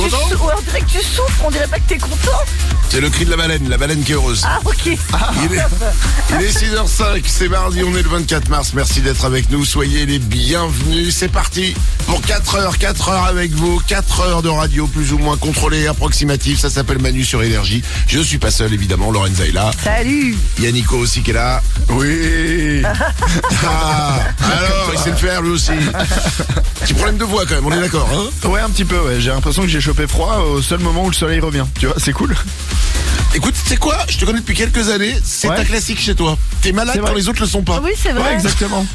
content? Ouais, on dirait que tu souffres, on dirait pas que t'es content. C'est le cri de la baleine qui est heureuse. Ah, ok. Il est 6h05, c'est mardi, on est le 24 mars. Merci d'être avec nous, soyez les bienvenus. C'est parti pour 4 heures avec vous. 4 heures de radio plus ou moins contrôlée, approximative. Ça s'appelle Manu sur Énergie. Je suis pas seul, évidemment, Lorenza est là. Salut. Il y a Nico aussi qui est là. Oui. Alors, il sait le faire lui aussi. Petit problème de voix quand même, on est d'accord, hein? Ouais, un petit peu, ouais. J'ai l'impression que j'ai chopé froid au seul moment où le soleil revient. Tu vois, c'est cool. Écoute, c'est quoi? Je te connais depuis quelques années, c'est un classique chez toi. T'es malade quand les autres le sont pas. Oui, c'est vrai. Ouais, exactement.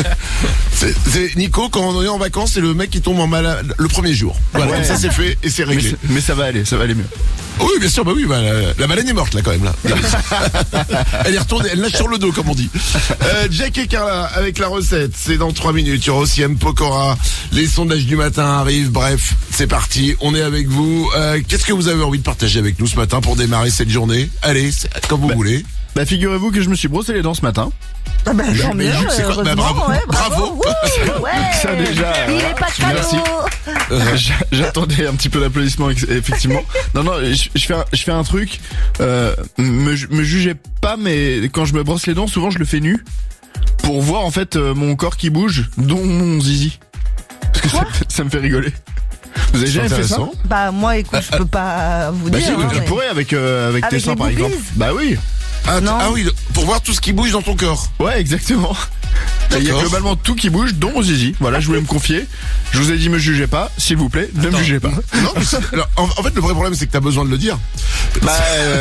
c'est Nico, quand on est en vacances, c'est le mec qui tombe en malade le premier jour. Voilà, comme ça c'est fait et c'est réglé. Mais ça va aller mieux. Oui, bien sûr, la baleine est morte là quand même là. Elle est retournée, elle nage sur le dos comme on dit. Jack et Carla avec la recette, c'est dans 3 minutes. Il y aura aussi M. Pokora, les sondages du matin arrivent, bref, c'est parti, on est avec vous. Qu'est-ce que vous avez envie de partager avec nous ce matin pour démarrer cette journée? Allez, comme vous voulez. Bah figurez-vous que je me suis brossé les dents ce matin. Ah bah, tant mieux, bravo. Ouais, Bravo. Ouais. Ça déjà. Il est pas Merci. J'attendais un petit peu d'applaudissements, effectivement. Non, je fais un truc. Me jugez pas, mais quand je me brosse les dents, souvent je le fais nu pour voir en fait mon corps qui bouge, dont mon zizi. Parce que ça me fait rigoler. Vous avez jamais fait ça? Bah moi, écoute, je peux pas vous dire. Si, tu pourrais avec tes seins par exemple. Bah oui. Ah oui, pour voir tout ce qui bouge dans ton corps. Ouais, exactement. Il y a globalement tout qui bouge, dont mon zizi. Voilà, je voulais me confier. Je vous ai dit, me jugez pas, s'il vous plaît, ne me jugez pas. Non, mais alors, en fait, le vrai problème, c'est que t'as besoin de le dire. Bah,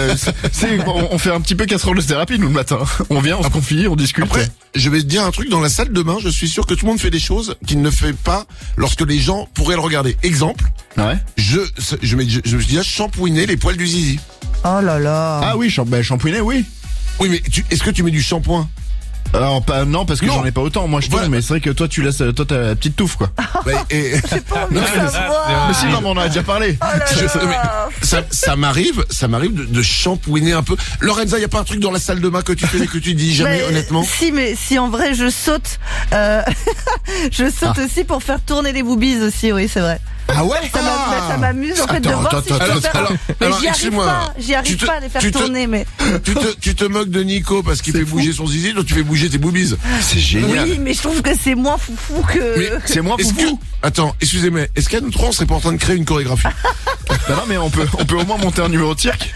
on fait un petit peu casserole de thérapie, nous, le matin. On vient, on se confie, on discute. Après, je vais te dire un truc, dans la salle de bain, je suis sûr que tout le monde fait des choses qu'il ne fait pas lorsque les gens pourraient le regarder. Exemple. Ouais. Je me suis déjà shampouiné les poils du zizi. Oh là là. Ah oui, shampouiner, oui. Oui, mais est-ce que tu mets du shampoing? Alors non, parce que j'en ai pas autant. Moi je tourne, mais c'est vrai que toi tu laisses ta petite touffe quoi. J'ai pas envie de savoir. Mais si, non, mais on en a déjà parlé. Ça m'arrive de shampouiner un peu. Lorenza, y a pas un truc dans la salle de bain que tu fais et que tu dis jamais, honnêtement? Si, mais si en vrai je saute, je saute aussi pour faire tourner les boobies aussi, oui c'est vrai. Ah ouais? Ça m'amuse en fait de voir si je peux faire. Mais j'y arrive pas à les faire tourner, mais. Tu te moques de Nico parce qu'il fait bouger son zizi, donc tu fais bouger tes boobies. C'est génial. Oui, mais je trouve que c'est moins foufou que. Mais c'est moins foufou. Attends, excusez-moi, est-ce qu'à nous trois on serait pas en train de créer une chorégraphie? Bah non, mais on peut au moins monter un numéro de cirque.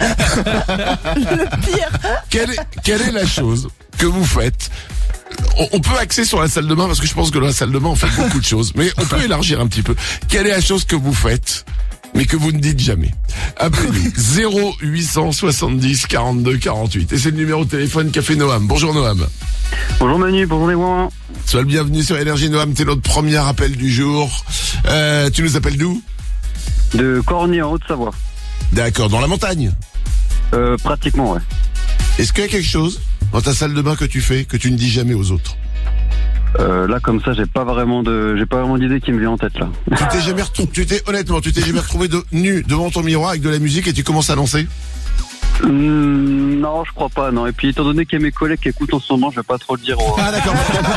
Le pire. Quelle est la chose que vous faites? On peut axer sur la salle de bain parce que je pense que dans la salle de bain on fait beaucoup de choses, mais on peut élargir un petit peu. Quelle est la chose que vous faites mais que vous ne dites jamais? Appelez-nous 0870 42 48 et c'est le numéro de téléphone qu'a fait Noam. Bonjour Noam. Bonjour Manu, bonjour les voix. Sois le bienvenu sur Énergie. Noam, t'es notre premier appel du jour. Tu nous appelles d'où? De Corny en Haute-Savoie. D'accord, dans la montagne? Pratiquement, ouais. Est-ce qu'il y a quelque chose dans ta salle de bain que tu fais que tu ne dis jamais aux autres? Là comme ça j'ai pas vraiment d'idée qui me vient en tête là. Honnêtement, tu t'es jamais retrouvé nu devant ton miroir avec de la musique et tu commences à danser? Non, je crois pas, non. Et puis étant donné qu'il y a mes collègues qui écoutent en ce moment, je vais pas trop le dire. Ah d'accord.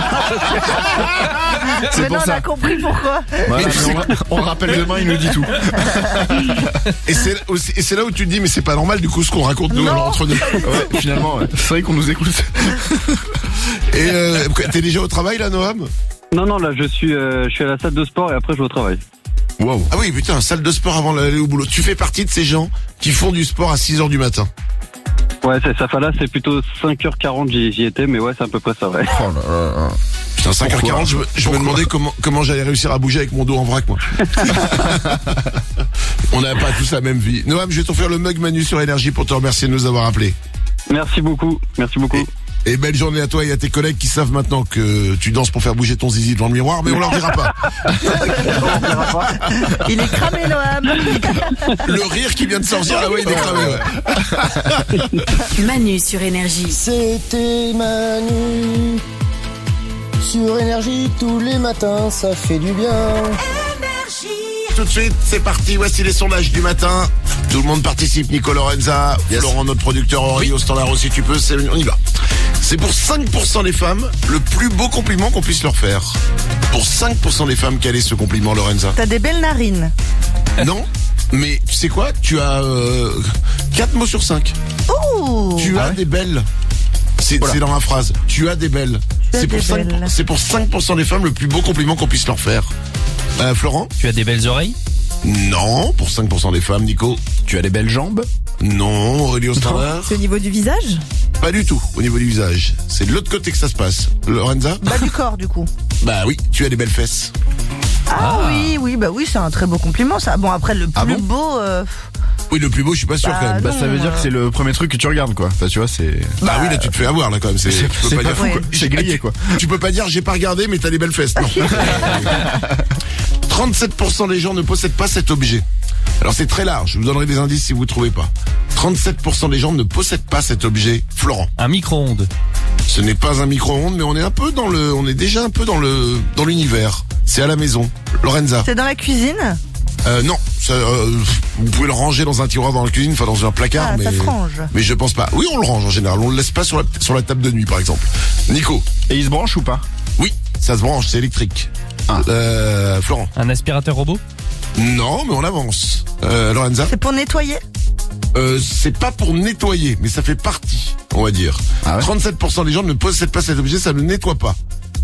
C'est pour ça. On a compris pourquoi. Voilà, on rappelle demain, il nous dit tout. Et c'est là où tu te dis mais c'est pas normal du coup ce qu'on raconte nous entre nous. Ouais, finalement, ouais. C'est vrai qu'on nous écoute. Et t'es déjà au travail là, Noam? Non, là je suis à la salle de sport et après je vais au travail. Wow. Ah oui, putain, salle de sport avant d'aller au boulot. Tu fais partie de ces gens qui font du sport à 6h du matin? Ouais, c'est ça. Là, c'est plutôt 5h40 j'y étais, mais ouais, c'est à peu près ça, ouais. Oh là là. Putain, 5h40, je me demandais comment j'allais réussir à bouger avec mon dos en vrac, moi. On n'a pas tous la même vie. Noam, je vais t'offrir le mug Manu sur Énergie pour te remercier de nous avoir appelés. Merci beaucoup. Et belle journée à toi et à tes collègues qui savent maintenant que tu danses pour faire bouger ton zizi devant le miroir, mais on leur dira pas. Il est cramé, Noam. Le rire qui vient de sortir, là, ouais, il est cramé, ouais. Manu sur Énergie. C'était Manu sur Énergie tous les matins, ça fait du bien. Tout de suite, c'est parti, voici les sondages du matin. Tout le monde participe, Nico, Lorenza, Laurent, notre producteur, Aurélie, au standard aussi, tu peux, on y va. C'est pour 5% des femmes le plus beau compliment qu'on puisse leur faire. Pour 5% des femmes, quel est ce compliment, Lorenza? T'as des belles narines. Non, Mais tu sais quoi? Tu as 4 mots sur 5. Oh. Tu as des belles. C'est dans la phrase. Tu as des belles. C'est pour 5% des femmes le plus beau compliment qu'on puisse leur faire. Florent? Tu as des belles oreilles? Non, pour 5% des femmes. Nico? Tu as des belles jambes? Non, Aurélie au standard? C'est au niveau du visage? Pas du tout, au niveau du visage. C'est de l'autre côté que ça se passe. Lorenza? Bas du corps, du coup. Bah oui, tu as des belles fesses. Oui, c'est un très beau compliment, ça. Bon, après, le plus beau... Oui, le plus beau, je suis pas sûr quand même. Bah ça veut dire que c'est le premier truc que tu regardes quoi. Enfin tu vois c'est. Bah oui, là tu te fais avoir là quand même. Tu peux pas dire fou, quoi. C'est grillé quoi. Tu peux pas dire j'ai pas regardé mais t'as des belles fesses. Non. 37% des gens ne possèdent pas cet objet. Alors c'est très large, je vous donnerai des indices si vous ne trouvez pas. 37% des gens ne possèdent pas cet objet. Florent? Un micro-ondes. Ce n'est pas un micro-ondes mais on est déjà un peu dans l'univers. C'est à la maison. Lorenza? C'est dans la cuisine? Non, vous pouvez le ranger dans un tiroir dans la cuisine, enfin dans un placard, ça se range. Mais je pense pas. Oui, on le range en général, on le laisse pas sur la table de nuit par exemple. Nico? Et il se branche ou pas? Oui, ça se branche, c'est électrique. Florent? Un aspirateur robot? Non, mais on avance. Lorenza? C'est pour nettoyer? C'est pas pour nettoyer, mais ça fait partie, on va dire. 37% des gens ne possèdent pas cet objet, ça ne nettoie pas.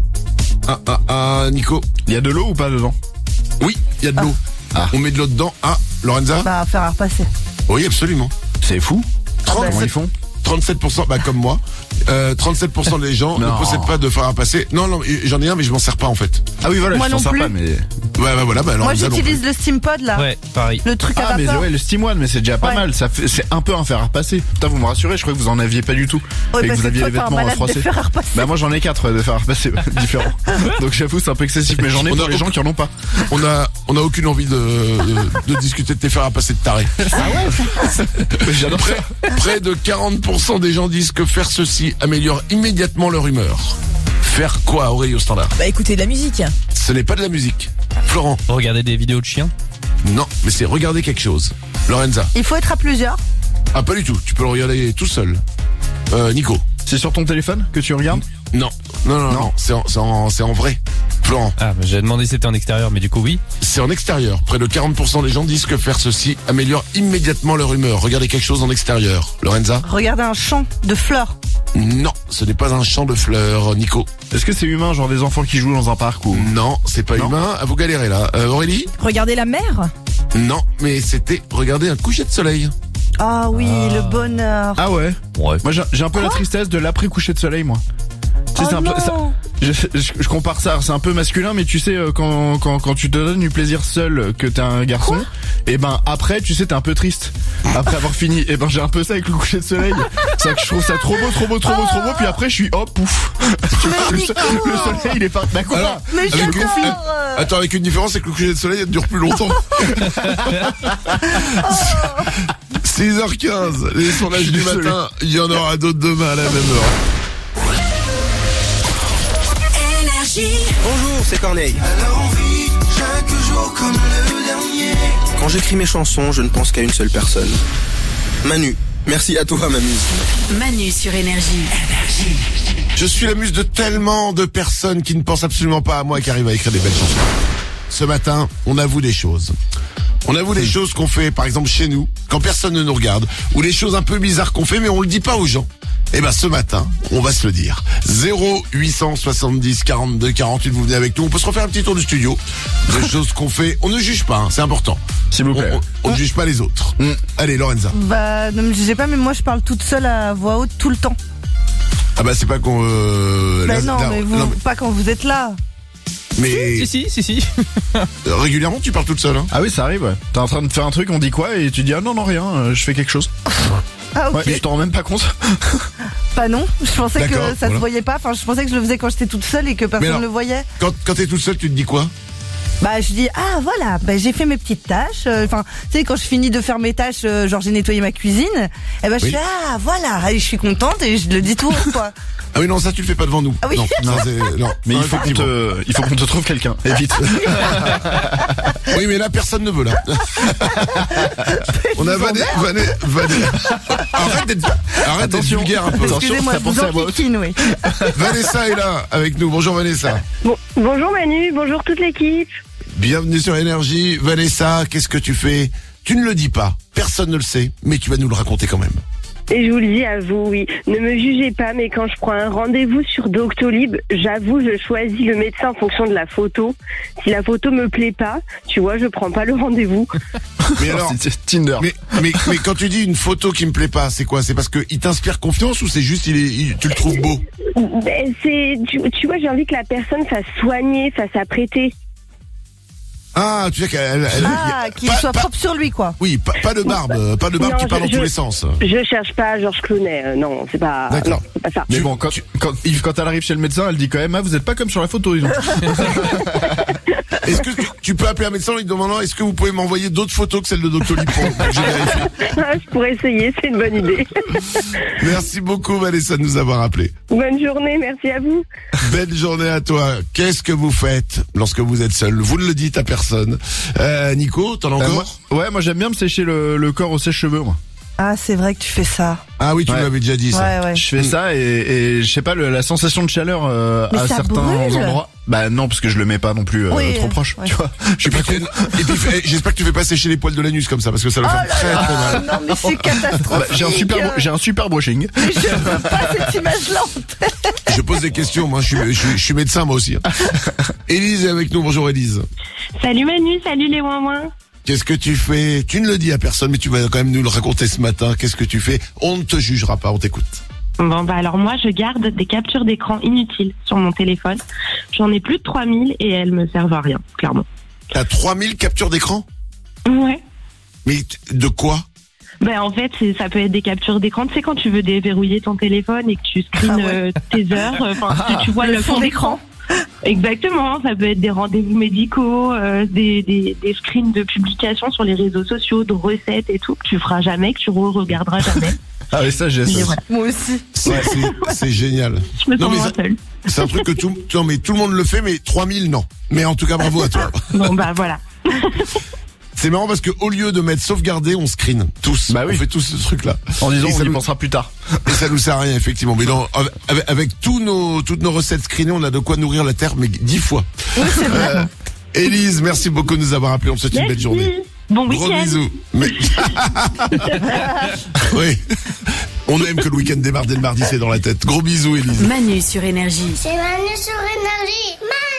Nico? Il y a de l'eau ou pas dedans? Oui, il y a de l'eau. On met de l'eau dedans. Lorenza? Bah, faire à repasser. Oui, absolument. C'est fou. 37, Comment ils font? 37%, comme moi. 37% des gens ne possèdent pas de fer à passer. Non, j'en ai un, mais je m'en sers pas en fait. Ah oui, voilà, moi je m'en non sers plus. pas, mais. Voilà, Moi j'utilise le Steam Pod là. Ouais, pareil. Le truc à mais vapeur. ouais, le Steam One, mais c'est déjà pas mal. C'est un peu un fer à repasser. Putain, vous me rassurez, je crois que vous en aviez pas du tout. Ouais, et que vous aviez les vêtements froissés. Bah moi j'en ai 4 de fer à repasser différents. Donc j'avoue, c'est un peu excessif, mais j'en ai pour les gens qui en ont pas. On a aucune envie de discuter de tes fers à passer de taré. J'adore ça. Près de 40% des gens disent que faire ceci améliore immédiatement leur humeur. Faire quoi, Aurélie au standard? Bah écoutez de la musique. Ce n'est pas de la musique. Florent? Regarder des vidéos de chiens? Non, mais c'est regarder quelque chose. Lorenza? Il faut être à plusieurs. Ah, pas du tout. Tu peux le regarder tout seul. Nico? C'est sur ton téléphone que tu regardes? Non. C'est en vrai. Florent? Ah, bah, j'ai demandé si c'était en extérieur, mais du coup oui. C'est en extérieur. Près de 40% des gens disent que faire ceci améliore immédiatement leur humeur. Regardez quelque chose en extérieur. Lorenza? Regarder un champ de fleurs. Non, ce n'est pas un champ de fleurs. Nico? Est-ce que c'est humain, genre des enfants qui jouent dans un parc ou? Non, c'est pas humain. Vous galérez là. Aurélie? Regarder la mer? Non, mais c'était regarder un coucher de soleil. Ah oui, le bonheur. Ah ouais? Ouais. Moi j'ai un peu la tristesse de l'après coucher de soleil moi. Tu sais, c'est un peu, je compare ça, c'est un peu masculin, mais tu sais quand tu te donnes du plaisir seul que t'es un garçon, et ben après tu sais t'es un peu triste après avoir fini. Et ben j'ai un peu ça avec le coucher de soleil. C'est vrai que je trouve ça trop beau, puis après je suis pouf. Le soleil il est pas d'accord. Alors, Mais j'adore. Attends, avec une différence, c'est que le coucher de soleil il dure plus longtemps. 6h15, les sondages du matin, il y en aura d'autres demain à la même heure. Bonjour, c'est Corneille. Alors on vit chaque jour comme le dernier. Quand j'écris mes chansons, je ne pense qu'à une seule personne. Manu. Merci à toi, Mamie. Manu sur Énergie. Je suis la muse de tellement de personnes qui ne pensent absolument pas à moi et qui arrivent à écrire des belles chansons. Ce matin, on avoue des choses. On avoue des choses qu'on fait, par exemple, chez nous, quand personne ne nous regarde, ou les choses un peu bizarres qu'on fait, mais on le dit pas aux gens. Eh ben, ce matin, on va se le dire. 0870 42 48, vous venez avec nous. On peut se refaire un petit tour du studio. Des choses qu'on fait. On ne juge pas, c'est important. S'il vous plaît. On ne juge pas les autres. Allez, Lorenza. Bah, ne me jugez pas, mais moi je parle toute seule à voix haute tout le temps. Ah bah, c'est pas qu'on... pas quand vous êtes là. Mais... Si. Régulièrement, tu parles toute seule, hein? Ah oui, ça arrive, ouais. T'es en train de faire un truc, on dit quoi, et tu dis, ah non, rien, je fais quelque chose. Ah ok. Ouais, mais je t'en rends même pas compte. Bah non, je pensais que ça se voilà. voyait pas. Enfin, je pensais que je le faisais quand j'étais toute seule et que personne ne le voyait. Quand t'es toute seule, tu te dis quoi? Bah je dis voilà, bah j'ai fait mes petites tâches. Enfin, tu sais quand je finis de faire mes tâches, genre j'ai nettoyé ma cuisine. Et ben je fais voilà, et je suis contente et je le dis tout haut quoi. Ah oui non, ça tu le fais pas devant nous. Ah oui. Non, mais il faut qu'on te trouve quelqu'un. Et vite. Oui mais là personne ne veut là. On a Vanessa. Arrête d'être vulgaire un peu. Excusez-moi, je vous enquiquine, oui. Vanessa est là avec nous. Bonjour Vanessa. Bonjour Manu, bonjour toute l'équipe. Bienvenue sur Énergie. Vanessa, qu'est-ce que tu fais? Tu ne le dis pas, personne ne le sait, mais tu vas nous le raconter quand même. Et je vous le dis à vous, oui. Ne me jugez pas, mais quand je prends un rendez-vous sur Doctolib, j'avoue, je choisis le médecin en fonction de la photo. Si la photo me plaît pas, tu vois, je prends pas le rendez-vous. Mais alors, c'est Tinder. mais quand tu dis une photo qui me plaît pas, c'est quoi? C'est parce qu'il t'inspire confiance ou c'est juste tu le trouves beau? Ben, tu vois, j'ai envie que la personne fasse soigner, fasse apprêter. Ah, tu sais qu'il soit propre sur lui, quoi. Oui, pas de barbe, Non, qui part dans tous les sens. Je cherche pas Georges Clooney, non, c'est pas. D'accord. Non, c'est pas ça. Mais bon, quand elle arrive chez le médecin, elle dit quand même, vous êtes pas comme sur la photo, disons. Est-ce que tu peux appeler un médecin en lui demandant, est-ce que vous pouvez m'envoyer d'autres photos que celles de Doctolib pour que je vérifie? Je pourrais essayer, c'est une bonne idée. Merci beaucoup Vanessa de nous avoir appelé. Bonne journée, merci à vous. Belle journée à toi. Qu'est-ce que vous faites lorsque vous êtes seul? Vous ne le dites à personne. Nico, t'en as encore? Moi j'aime bien me sécher le corps au sèche-cheveux, moi. Ah, c'est vrai que tu fais ça. Ah oui, tu m'avais déjà dit ça. Ouais. Je fais ça et je sais pas, la sensation de chaleur à ça certains brûle. endroits. Bah non, parce que je le mets pas non plus trop proche, tu vois. Je suis pas con. Et puis j'espère que tu fais pas sécher les poils de l'anus comme ça parce que ça va faire très très mal. Non, mais c'est catastrophique. J'ai un super brushing. Mais je veux pas cette image-là. Je pose des questions, moi je suis médecin moi aussi. Élise est avec nous, bonjour Élise. Salut Manu, salut les ouin-ouin. Qu'est-ce que tu fais? Tu ne le dis à personne, mais tu vas quand même nous le raconter ce matin. Qu'est-ce que tu fais? On ne te jugera pas, on t'écoute. Bon, alors moi, je garde des captures d'écran inutiles sur mon téléphone. J'en ai plus de 3000 et elles me servent à rien, clairement. T'as 3000 captures d'écran? Ouais. Mais de quoi? En fait, ça peut être des captures d'écran. Tu sais, quand tu veux déverrouiller ton téléphone et que tu screens tes heures, tu vois le fond d'écran. Exactement, ça peut être des rendez-vous médicaux, des screens de publications sur les réseaux sociaux, de recettes et tout, que tu feras jamais, que tu regarderas jamais. Ah oui, ça j'ai ça. Voilà. Moi aussi. C'est génial. Je me sens moins seule. C'est un truc que tout le monde le fait, mais 3000 non. Mais en tout cas, bravo à toi. Bon voilà. C'est marrant parce que au lieu de mettre sauvegarder, on screen tous. Bah oui. On fait tous ce truc-là. En disant Et on ça y nous pensera plus tard. Et ça nous sert à rien effectivement. Mais avec toutes nos recettes screenées, on a de quoi nourrir la terre, mais 10 fois. Oui, c'est vrai. Élise, merci beaucoup de nous avoir appelés. On te souhaite une belle journée. Bon Gros week-end. bisous. Oui. On aime que le week-end démarre dès le mardi, c'est dans la tête. Gros bisous, Élise. Manu sur Énergie. C'est Manu sur Énergie.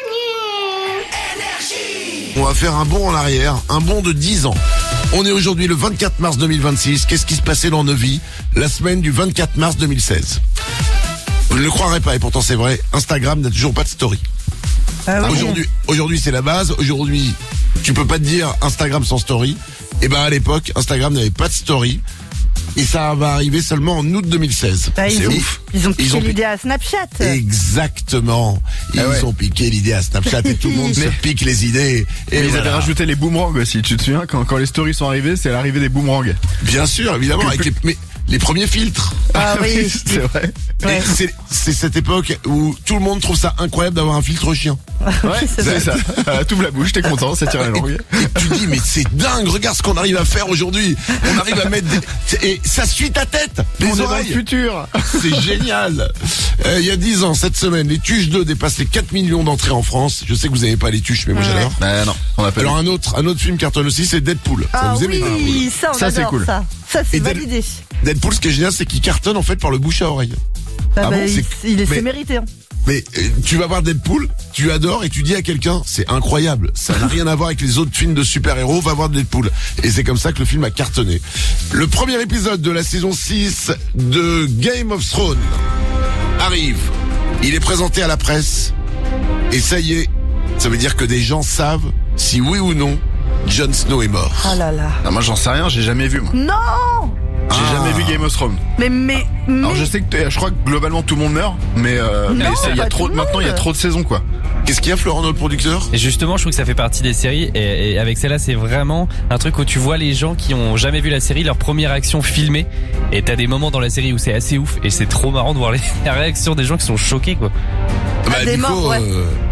On va faire un bond en arrière, un bond de 10 ans. On est aujourd'hui le 24 mars 2026. Qu'est-ce qui se passait dans nos vies la semaine du 24 mars 2016? Vous ne le croirez pas, et pourtant c'est vrai, Instagram n'a toujours pas de story. Ah oui. Aujourd'hui c'est la base. Aujourd'hui, tu peux pas te dire Instagram sans story. Et à l'époque, Instagram n'avait pas de story. Et ça va arriver seulement en août 2016. C'est ouf. Ils ont piqué l'idée à Snapchat. Exactement. Ils ont piqué l'idée à Snapchat et tout le monde se pique les idées. Et ils avaient rajouté les boomerangs aussi. Tu te souviens quand les stories sont arrivées, c'est l'arrivée des boomerangs. Bien sûr, évidemment, avec les premiers filtres. Ah oui, c'est vrai. Ouais. C'est cette époque où tout le monde trouve ça incroyable d'avoir un filtre chien. Ouais, c'est ça. T'ouvres la bouche, t'es content, ça tire la langue. Et tu dis, mais c'est dingue, regarde ce qu'on arrive à faire aujourd'hui. On arrive à mettre et ça suit ta tête, les oreilles. oreilles. Dans le futur. C'est génial. Il y a 10 ans, cette semaine, les Tuches 2 dépassent les 4 millions d'entrées en France. Je sais que vous n'avez pas les Tuches, mais moi j'adore. Non, on appelle. Alors un autre film cartonne aussi, c'est Deadpool. Ah vous aimez oui, ça on adore c'est cool. ça. Ça c'est Et validé. Deadpool, ce qui est génial, c'est qu'il cartonne en fait par le bouche à oreille. Ah bon, c'est mérité. Hein. Mais tu vas voir Deadpool, tu adores et tu dis à quelqu'un, c'est incroyable, ça n'a rien à voir avec les autres films de super-héros, va voir Deadpool. Et c'est comme ça que le film a cartonné. Le premier épisode de la saison 6 de Game of Thrones arrive. Il est présenté à la presse et ça y est, ça veut dire que des gens savent si oui ou non Jon Snow est mort. Oh là là. Non, moi j'en sais rien, j'ai jamais vu moi. Non. J'ai jamais vu Game of Thrones. Mais alors je sais que je crois que globalement tout le monde meurt, mais il y a trop maintenant il y a trop de saisons quoi. Qu'est-ce qu'il y a, Florent, notre producteur? Et justement, je trouve que ça fait partie des séries. Et avec celle-là, c'est vraiment un truc où tu vois les gens qui ont jamais vu la série, leur première action filmée. Et t'as des moments dans la série où c'est assez ouf. Et c'est trop marrant de voir la réaction des gens qui sont choqués, quoi. Des morts, ouais.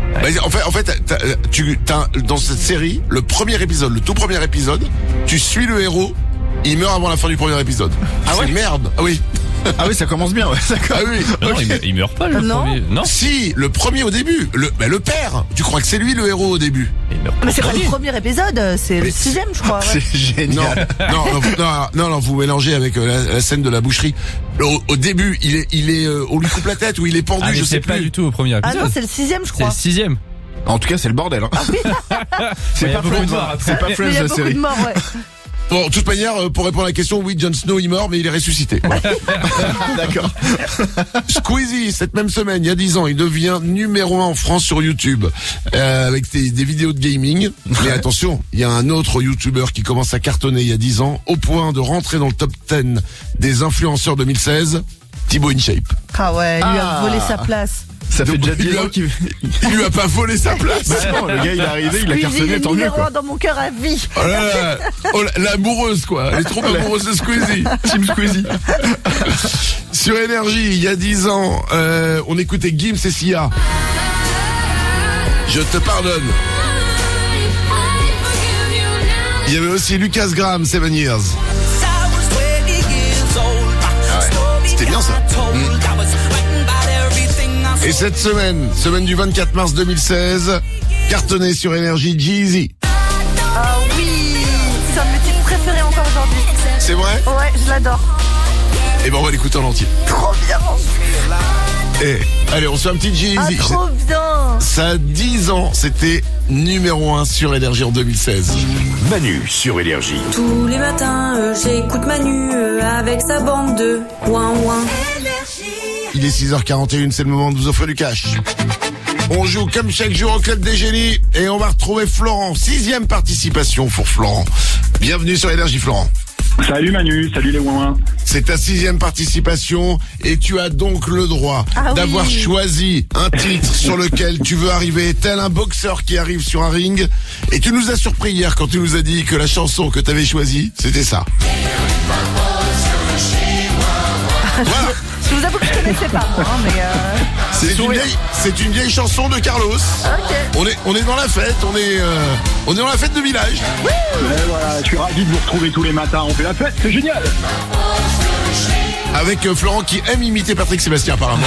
En fait, t'as dans cette série, le premier épisode, le tout premier épisode, tu suis le héros, il meurt avant la fin du premier épisode. Ah ouais? Merde. Ah oui. Ah oui, ça commence bien, ouais. Ah oui. Non, il meurt pas, le premier. Non. Si, le premier au début. Le père. Tu crois que c'est lui le héros au début? Mais c'est pas le premier épisode, c'est le 6e, je crois. Ouais. C'est génial. Non, vous mélangez avec la scène de la boucherie. Au début, on lui coupe la tête ou il est pendu, je sais pas plus. du tout au premier épisode. Ah non, c'est le 6e, je C'est crois. le 6e. En tout cas, c'est le bordel. Hein. C'est pas Friends, c'est pas Mais Friends il y a la beaucoup série. de morts, ouais. Bon, de toute manière, pour répondre à la question, oui, Jon Snow est mort, mais il est ressuscité. Voilà. D'accord. Squeezie, cette même semaine, il y a 10 ans, il devient numéro 1 en France sur YouTube, avec des vidéos de gaming. Mais attention, il y a un autre YouTuber qui commence à cartonner il y a 10 ans, au point de rentrer dans le top 10 des influenceurs 2016, Thibaut InShape. Ah ouais, il lui a volé sa place. Ça fait déjà 10 ans qu'il... Il lui a pas volé sa place. Bah non, le gars il est arrivé, il a Squeezie, cartonné, tant mieux numéro quoi. 1 dans mon cœur à vie. Oh là là. Oh, l'amoureuse quoi, elle est trop amoureuse de Squeezie. Team Squeezie. Sur Énergie, il y a 10 ans, on écoutait Gims et Sia. Je te pardonne. Il y avait aussi Lucas Graham, 7 Years. Ah ouais, c'était bien ça. Et cette semaine du 24 mars 2016, cartonné sur Énergie, Jeezy. Ah oui, c'est un de mes titres préférés encore aujourd'hui. C'est vrai? Ouais, je l'adore. Et ben on va l'écouter en entier. Trop bien. Et allez, on se fait un petit Jeezy. Ah, trop bien. Ça a 10 ans, c'était numéro 1 sur Énergie en 2016. Manu sur Énergie. Tous les matins, j'écoute Manu avec sa bande de ouin-ouin. Il est 6h41, c'est le moment de vous offrir du cash. On joue comme chaque jour au Club des Génies et on va retrouver Florent. 6e participation pour Florent. Bienvenue sur Énergie, Florent. Salut Manu, salut les ouin-ouin. C'est ta 6e participation et tu as donc le droit d'avoir choisi un titre sur lequel tu veux arriver tel un boxeur qui arrive sur un ring. Et tu nous as surpris hier quand tu nous as dit que la chanson que tu avais choisie, c'était ça. Voilà. Je vous avoue que je connaissais pas, moi, mais C'est une vieille chanson de Carlos. Ok. On est dans la fête, on est dans la fête de village. Ouais, voilà, je suis ravi de vous retrouver tous les matins, on fait la fête, c'est génial. Avec Florent qui aime imiter Patrick Sébastien apparemment.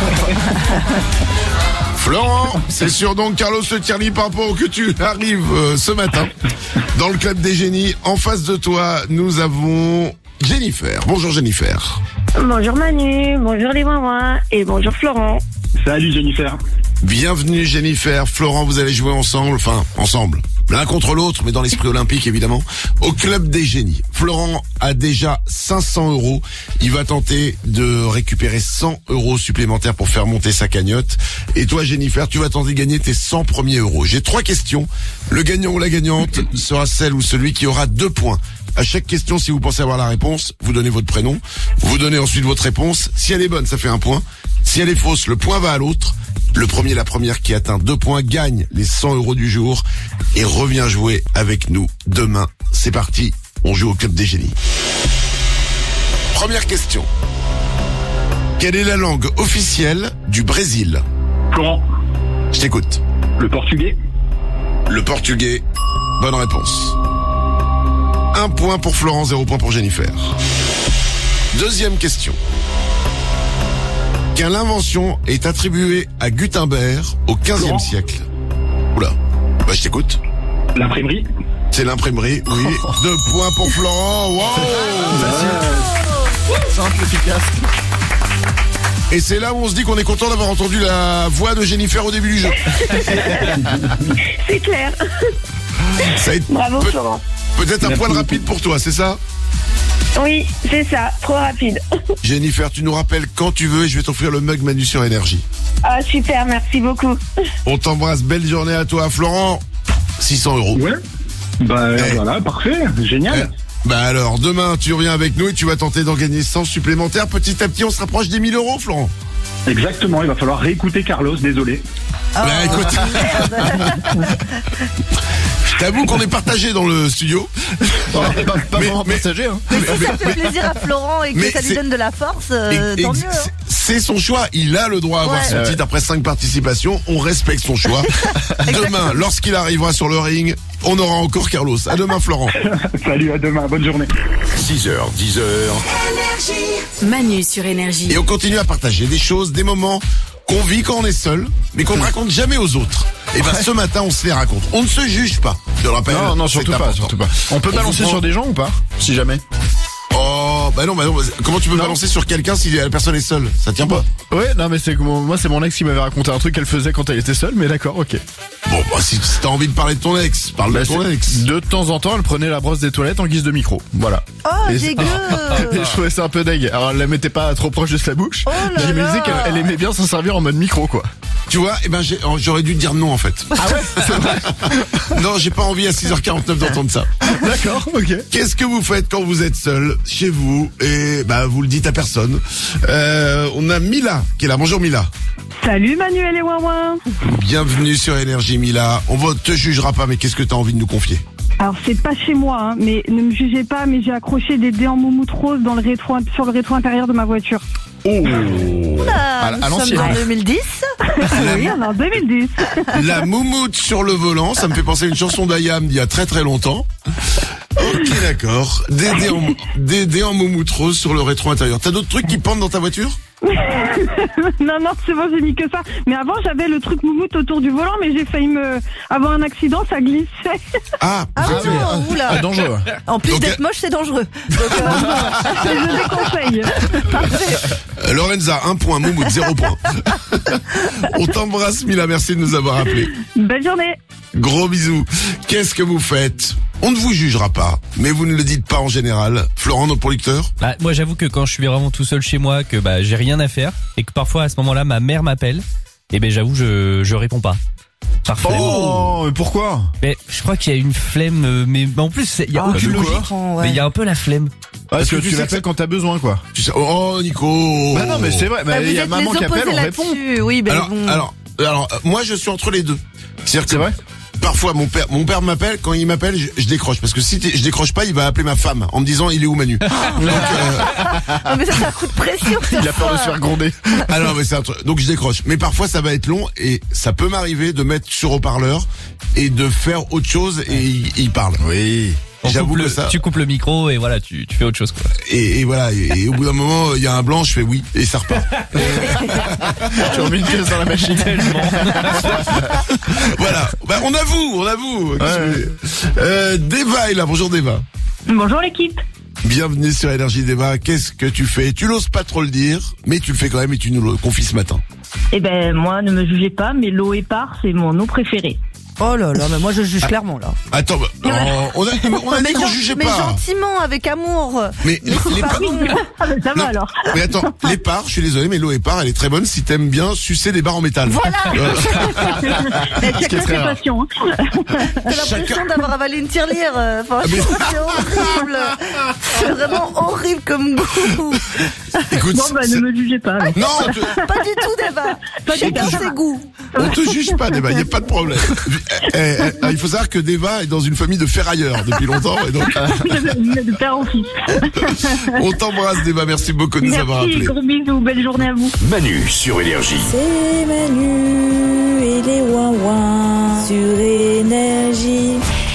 Florent, c'est sur donc Carlos Le Tierny par rapport que tu arrives ce matin dans le Club des Génies. En face de toi, nous avons Jennifer. Bonjour Jennifer. Bonjour Manu, bonjour les ouin-ouin et bonjour Florent. Salut Jennifer. Bienvenue Jennifer. Florent, vous allez jouer ensemble, l'un contre l'autre, mais dans l'esprit olympique évidemment, au Club des Génies. Florent a déjà 500 €. Il va tenter de récupérer 100 € supplémentaires pour faire monter sa cagnotte. Et toi Jennifer, tu vas tenter de gagner tes 100 premiers euros. J'ai 3 questions. Le gagnant ou la gagnante sera celle ou celui qui aura 2 points. À chaque question, si vous pensez avoir la réponse, vous donnez votre prénom, vous donnez ensuite votre réponse. Si elle est bonne, ça fait 1 point. Si elle est fausse, le point va à l'autre. Le premier, la première qui atteint 2 points gagne les 100 € du jour et revient jouer avec nous demain. C'est parti, on joue au Club des Génies. Première question. Quelle est la langue officielle du Brésil? Florent. Je t'écoute. Le portugais. Le portugais. Bonne réponse. 1 point pour Florent, 0 point pour Jennifer. Deuxième question. Quelle invention est attribuée à Gutenberg au 15e siècle? Oula, bah je t'écoute. L'imprimerie. C'est l'imprimerie, oui. 2 points pour Florent, wow. Simple, efficace. Et c'est là où on se dit qu'on est content d'avoir entendu la voix de Jennifer au début du jeu. C'est clair. Ça a été Bravo Florent. Peut-être un poil rapide pour toi, c'est ça? Oui, c'est ça, trop rapide. Jennifer, tu nous rappelles quand tu veux et je vais t'offrir le mug Manu sur Énergie. Ah super, merci beaucoup. On t'embrasse, belle journée à toi. Florent, 600 €. Ouais. Bah voilà, parfait, génial. Bah alors, demain, tu reviens avec nous et tu vas tenter d'en gagner 100 supplémentaires. Petit à petit, on se rapproche des 1000 €, Florent. Exactement, il va falloir réécouter Carlos, désolé. Bah écoute, je t'avoue qu'on est partagé dans le studio. Pas vraiment partagé, hein. Mais si ça fait plaisir à Florent et que ça lui donne de la force, tant mieux. C'est son choix, il a le droit à avoir son titre après 5 participations, on respecte son choix. Demain, lorsqu'il arrivera sur le ring, on aura encore Carlos. À demain Florent. Salut, à demain, bonne journée. 6h, 10h. Manu sur Énergie. Et on continue à partager des choses, des moments qu'on vit quand on est seul, mais qu'on ne raconte jamais aux autres. Et ben ce matin, on se les raconte. On ne se juge pas. Je le rappelle. Non, c'est surtout important. pas. On peut balancer sur des gens ou pas? Si jamais. Oh, bah non. Comment tu peux balancer sur quelqu'un si la personne est seule? Ça tient pas. Ouais, non, mais moi, c'est mon ex qui m'avait raconté un truc qu'elle faisait quand elle était seule, mais d'accord, ok. Bon, bah, si t'as envie de parler de ton ex, parle de ton ex. De temps en temps, elle prenait la brosse des toilettes en guise de micro. Voilà. Oh, dégueu. Et je trouvais ça un peu dégueu. Alors, elle la mettait pas trop proche de sa bouche. Oh là Je me disais là. qu'elle aimait bien s'en servir en mode micro, quoi. Tu vois, eh ben j'aurais dû te dire non en fait. Ah ouais, c'est vrai. Non, j'ai pas envie à 6h49 d'entendre ça. D'accord, ok. Qu'est-ce que vous faites quand vous êtes seul chez vous et bah vous le dites à personne? On a Mila qui est là. Bonjour Mila. Salut Manuel et Ouin. Bienvenue sur Énergie Mila. On te jugera pas, mais qu'est-ce que t'as envie de nous confier? Alors c'est pas chez moi, hein, mais ne me jugez pas, mais j'ai accroché des dés en moumoute rose sur le rétro intérieur de ma voiture. Oh, Oula, nous sommes en 2010. Oui, on est en 2010. La moumoute sur le volant, ça me fait penser à une chanson d'Ayam d'il y a très très longtemps. Ok, d'accord. Des dés en moumoute rose sur le rétro intérieur. T'as d'autres trucs qui pendent dans ta voiture? Non, c'est bon, j'ai mis que ça. Mais avant, j'avais le truc moumoute autour du volant, mais j'ai failli avoir un accident, ça glissait. Ah oui, non, oula. Dangereux. En plus d'être moche, c'est dangereux. Donc, je déconseille. Lorenza, 1 point, moumoute, 0 point. On t'embrasse Mila, merci de nous avoir appelés. Belle journée. Gros bisous. Qu'est-ce que vous faites? On ne vous jugera pas, mais vous ne le dites pas en général. Florent, notre producteur? Bah, moi j'avoue que quand je suis vraiment tout seul chez moi, que bah j'ai rien à faire, et que parfois à ce moment-là ma mère m'appelle, et ben j'avoue je réponds pas. Par flemme. Oh, mais pourquoi? Mais je crois qu'il y a une flemme, mais en plus il y a aucune logique. Mais il y a un peu la flemme. Parce que tu l'appelles quand t'as besoin, quoi. Tu sais, oh Nico. Bah non, mais c'est vrai. Bah, il y a maman qui appelle, on répond. Oui, ben alors, moi je suis entre les deux. C'est vrai. Parfois mon père m'appelle, quand il m'appelle je décroche parce que si je décroche pas il va appeler ma femme en me disant il est où Manu. Donc, mais ça c'est un coup de pression. Il a peur de se faire gronder. Alors mais c'est un truc. Donc je décroche. Mais parfois ça va être long et ça peut m'arriver de mettre sur haut-parleur et de faire autre chose et il parle. Oui. J'avoue que ça. Tu coupes le micro et voilà, tu fais autre chose, quoi. Et voilà, et au bout d'un moment, il y a un blanc, je fais oui, et ça repart. Tu remets une pièce dans la machine. Voilà. Bah, on avoue. Ouais. Deva est là. Bonjour Deva. Bonjour l'équipe. Bienvenue sur Énergie Deva. Qu'est-ce que tu fais? Tu n'oses pas trop le dire, mais tu le fais quand même et tu nous le confies ce matin. Eh ben, moi, ne me jugez pas, mais l'eau épars, c'est mon eau préférée. Oh là là, mais moi je juge clairement là. Attends, on a dit qu'on jugeait pas. Mais gentiment, avec amour. Mais les parts. Ça va alors. Mais attends, les parts, je suis désolé, mais l'eau épars, elle est très bonne si t'aimes bien sucer des barres en métal. Voilà. Chacun ses passions. T'as l'impression d'avoir avalé une tirelire. Enfin, c'est horrible. C'est vraiment horrible comme goût. Écoute, bon bah ne me jugez pas. Non, pas du tout, Deva. Chacun ses goûts. On te juge pas, Deva, y a pas de problème. Il faut savoir que Deva est dans une famille de ferrailleurs depuis longtemps et donc de père en fils. On t'embrasse Deva, merci beaucoup de nous avoir appelés. Gros bisous, belle journée à vous. Manu sur Énergie. C'est Manu et les ouin-ouin sur Énergie.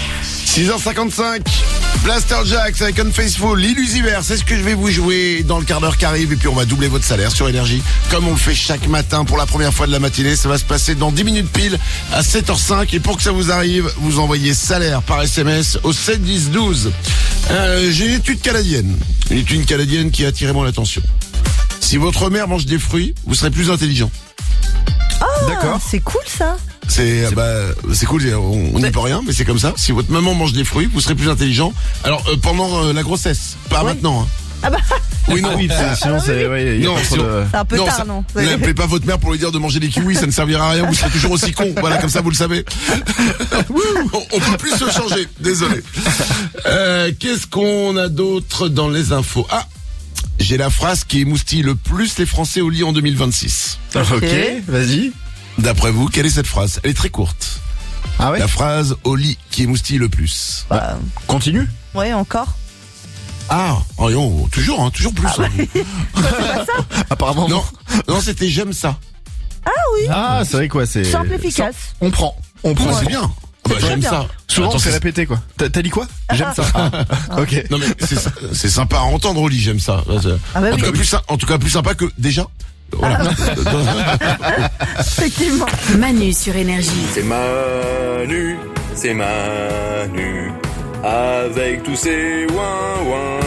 6h55, Blaster Jacks avec Unfaithful, l'illusiver, c'est ce que je vais vous jouer dans le quart d'heure qui arrive et puis on va doubler votre salaire sur Énergie comme on le fait chaque matin pour la première fois de la matinée. Ça va se passer dans 10 minutes pile à 7h05 et pour que ça vous arrive, vous envoyez salaire par SMS au 7 10 12. J'ai une étude canadienne qui a attiré mon attention. Si votre mère mange des fruits, vous serez plus intelligent. Oh, d'accord. C'est cool ça. C'est cool, on n'y peut rien, mais c'est comme ça. Si votre maman mange des fruits, vous serez plus intelligent. Alors pendant la grossesse, pas maintenant. Hein. Ah bah. Oui non. Oui, sinon c'est c'est un peu tard, non. N'appelez pas votre mère pour lui dire de manger des kiwis, ça ne servira à rien. Vous serez toujours aussi con. Voilà, comme ça vous le savez. On peut plus se changer. Désolé. Qu'est-ce qu'on a d'autre dans les infos? Ah. J'ai la phrase qui émoustille le plus les Français au lit en 2026. Ok, vas-y. D'après vous, quelle est cette phrase? Elle est très courte. Ah ouais? La phrase au lit qui émoustille le plus. Bah, continue. Ouais, encore. Ah, toujours plus. Ah, c'est pas ça. Apparemment. Non, c'était j'aime ça. Ah oui. Ah, c'est vrai quoi, c'est simple, efficace. On prend. Ouais. C'est bien. Bah, j'aime bien. ça. Souvent on s'est répété quoi. T'as dit quoi? J'aime ça. Ok. Non mais c'est sympa à entendre au lit, j'aime ça. Ah bah en tout cas plus sympa que déjà. Voilà. Effectivement. Manu sur Énergie. C'est Manu, avec tous ces ouin ouin.